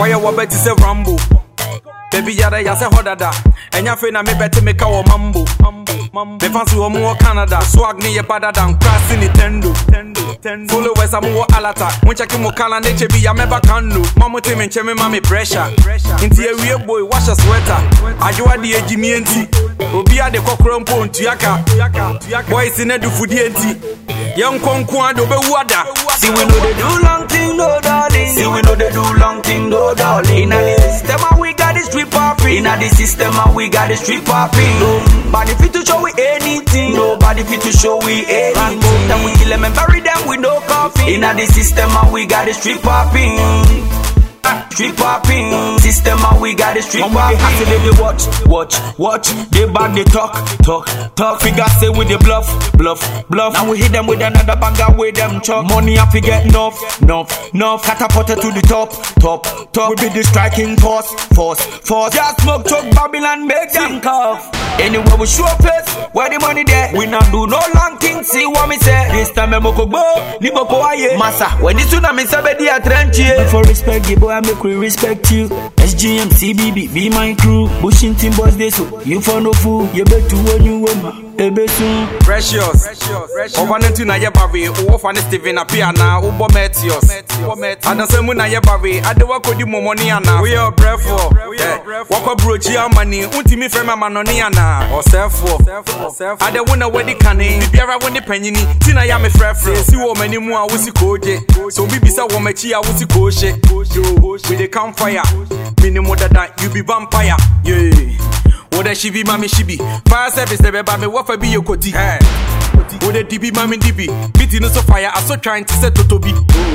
Fire wa beti se rambo. Baby yada ya se hodada. Enya fe na me beti me ka wo mambo. Me fancy wo mo Canada. Swag ni ye better than crass in Nintendo. Followers am wo alata. When check mo kala ne chebi ya meba kanu. Mama te me nche me mami pressure. Inti e wie boy wash a sweater. Ajoa di ejimi enti. Obi a de kokro mpo ntuaka. Boys in edu fudi enti. Young Kwan do be wada. See we know they do long thing, no darling. See we know they do long thing, no darling. Inna the system and we got the street popping. Inna the system and we got the street popping. Nobody fit to show we anything. Nobody fit to show we anything. Then we kill them and bury them with no coffee. Inna the system and we got the street popping. Street popping system and we got the street popping. They watch. They bad, they talk. Figure say with the bluff. Now we hit them with another banger with them chop. Money up, we get enough. Catapulted to the top. We be the striking force. Just smoke, choke, Babylon, make them cough. Anywhere we show face, where the money there. We not do no long thing, see what me say. This time I'm go, ni boko aye. Massa, when the tsunami sabe di atrenchie. For respect, the boy I make we respect you. SGM, CBB, be my crew. Bushing team boys they so you for no fool. You bet to when you win. Precious. Ovanentu na ye bawe. Uwofa ne Steven apia na ubo Metios. Adasemu na ye bawe. Adewa kodi momoni ana. We are brefo. Wako brochi amani. Unti mi frema manoni ana. Osefo. Adewu na wedi kane. Biara woni penyini. Tina ya me frefre. Si wo mani mu a wusi koje. So bibisa wo mechi a wusi koje. We the campfire. Minimo dada you be vampire. Yeah. Woda shibi mami shibi. Fire service the beba me wafa bi yokoti. Woda dibi mami dibi. Biti no so fire I so trying to set totobi.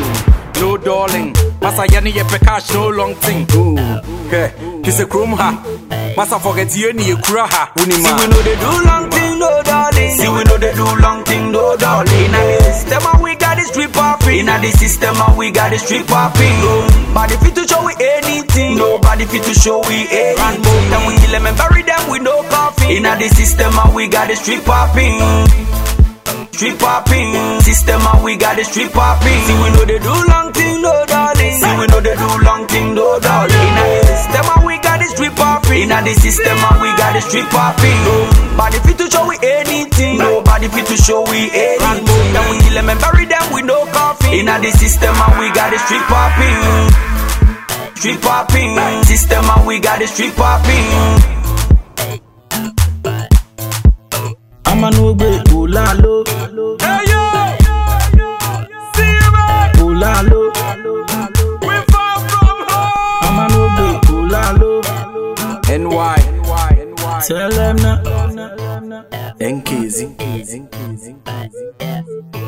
No darling. Masa yani ye cash no long thing. Okay. Kiss a chrome ha. Masa forget you ni ye kura ha. See we know they do long thing no darling. See we know they do long thing no darling. Inna the system and we got the street popping. Inna the system and we got the street popping. Nobody fit to show we anything. Nobody fit to show we anything. Then we kill them and bury them with no coffee. Inna the system and we got the street popping. Street popping system and we got the street popping. See we know they do long thing no darling. See we know they do long thing no darling. Inna the system and we got the street popping. Inna the system and we got the street popping. Nobody fit to show we anything. Nobody fit to show we anything. Then we kill them and bury them with no coffee. Inna the system and we got the street popping. Street popping system and we got the street popping. I'm a no break, Olalo. Hey yo, see you man. Olalo. We far from home. I'm a no break, Olalo. NY. Tell them now. NKZ.